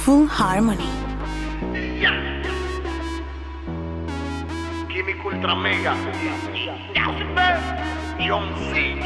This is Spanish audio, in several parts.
Full Harmony. Químico Ultra Mega. John C.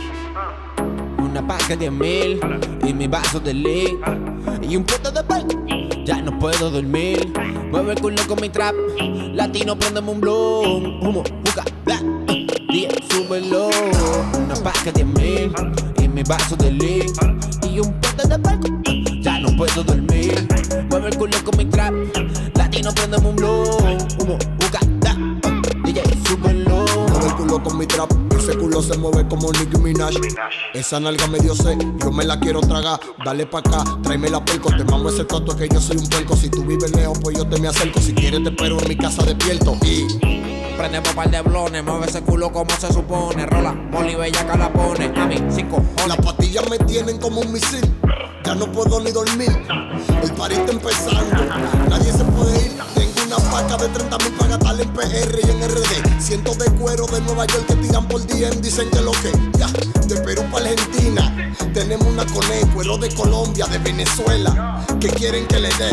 Una paca de 10.000 y mi vaso de lean y un pote de pan. Ya no puedo dormir. Mueve el culo con mi trap. Latino, prendeme un blunt. Humo, busca, bla. Día, súbelo. Una paca de 10.000 y mi vaso de lean y un pote de pan. Ya no puedo dormir. Mueve el culo con mi trap. Latino, prendeme un blunt. Humo, busca, bla. DJ, súbelo. Mueve el culo con mi trap. Ese culo se mueve como Nicki Minaj. Esa nalga me dio sed, yo me la quiero tragar. Dale pa' acá, tráeme la pelco. Te mamo ese toto que yo soy un puerco. Si tú vives lejos, pues yo te me acerco. Si quieres te espero en mi casa despierto. Y prendemos par de blones, mueve ese culo como se supone. Rola, Molly Bellaca la pone. A mí, 5 las pastillas me tienen como un misil. Ya no puedo ni dormir. El party está empezando, nadie se puede ir. Tengo una paca de 30.000 para gastar en PR y en RD. Cientos de cuero de Nueva York que tiran por DM. Dicen que lo que, ya, de Perú para Argentina. Tenemos una cone, cuero de Colombia, de Venezuela, que quieren que le dé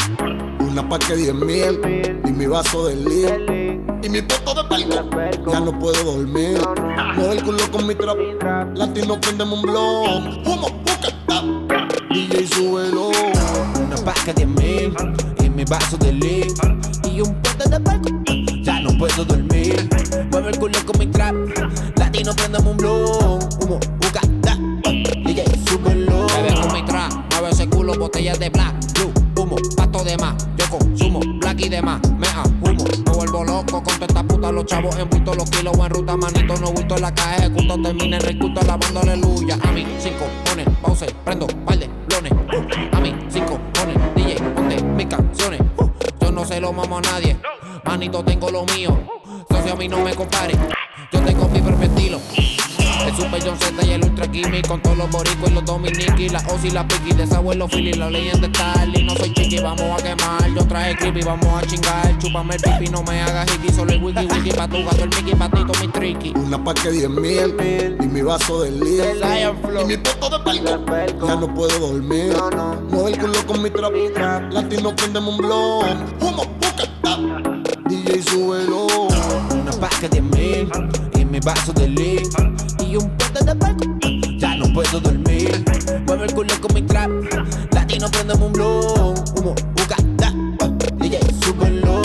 una paca de 10.000 y mi vaso de lean y mi poto de pelco. Ya no puedo dormir. Mueve el culo con mi trap. Latino, prendeme un blog. Humo, busca, DJ, súbelo. una paca de 10.000 y mi vaso de lean y un pote de palco. Ya no puedo dormir. Mueve el culo con mi trap. Latino, prendeme un blunt. Humo, busca, DJ, súbelo. Bebe con mi trap. Mueve ese culo, botellas de black. Blue, humo, pasto de más. Yo consumo black y demás. Mea, humo. Me vuelvo loco con toda esta puta. Los chavos en bulto, los kilos en ruta. Manito, no bulto en la caja. Ejecuto, termina el reculto, lavando aleluya. A mí, 5 pones, pause, prendo, par de blones. A mí, 5 pones, DJ, ponte mis canciones. Yo no se lo mamo a nadie. Manito, tengo lo mío. Socio, a mí no me compare. Yo tengo mi propio estilo. El Super John Z y el Ultra Kimi. Con todos los boricos y los dominiki. La Ozzy, la Piki, de esa abuelo Philly. La leyenda está y no soy chiqui. Vamos a quemar, yo traje creepy. Vamos a chingar, chúpame el pipi. No me hagas hiki, solo el wiki wiki. Pa' tu gato, el Mickey, patito, mi tricky. Una paca de 10.000 y mi vaso de lean y mi poto de pelco. Ya no puedo dormir. Mueve el culo con mi trap. Latino, prendeme un blog. Humo, busca, DJ, súbelo. Una paca de 10.000 y mi vaso de lean y un pote de palco. Ya no puedo dormir. Mueve el culo con mi trap. Latino, prendeme un blunt. Humo, busca, DJ, súbelo.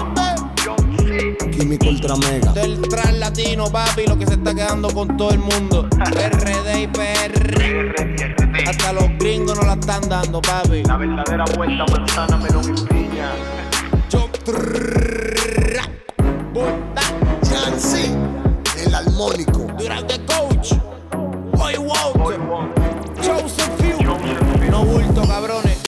Químico Ultra Mega. Del trap latino, papi, lo que se está quedando con todo el mundo. RD y PR. Hasta los gringos no la están dando, papi. La verdadera vuelta manzana, melón y piña. Yo